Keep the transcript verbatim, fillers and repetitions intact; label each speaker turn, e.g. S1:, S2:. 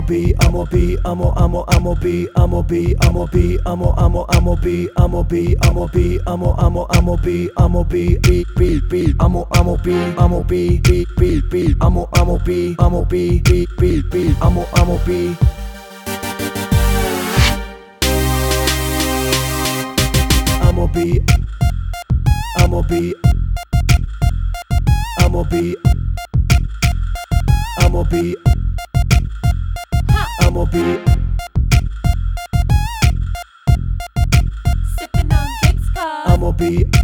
S1: be, I'm a be, I'm a, I'm a, I'm a be, I'm a be, I'm a be, I'm a, I'm a, I'm a be, I'm a be, I'm a be, I'm a, I'm a, I'm a be, I'm a be, be, be, be, I'm a, I'm a be, I'm a be, be, be, be, I'm a, I'm a be, I'm a be, be, be, be, I'm a, I'm a be. I'm a be, I'm a be, I'm a be, I'm a be, I'm a be.
S2: Sipping on Drake's car.
S1: I'm a be.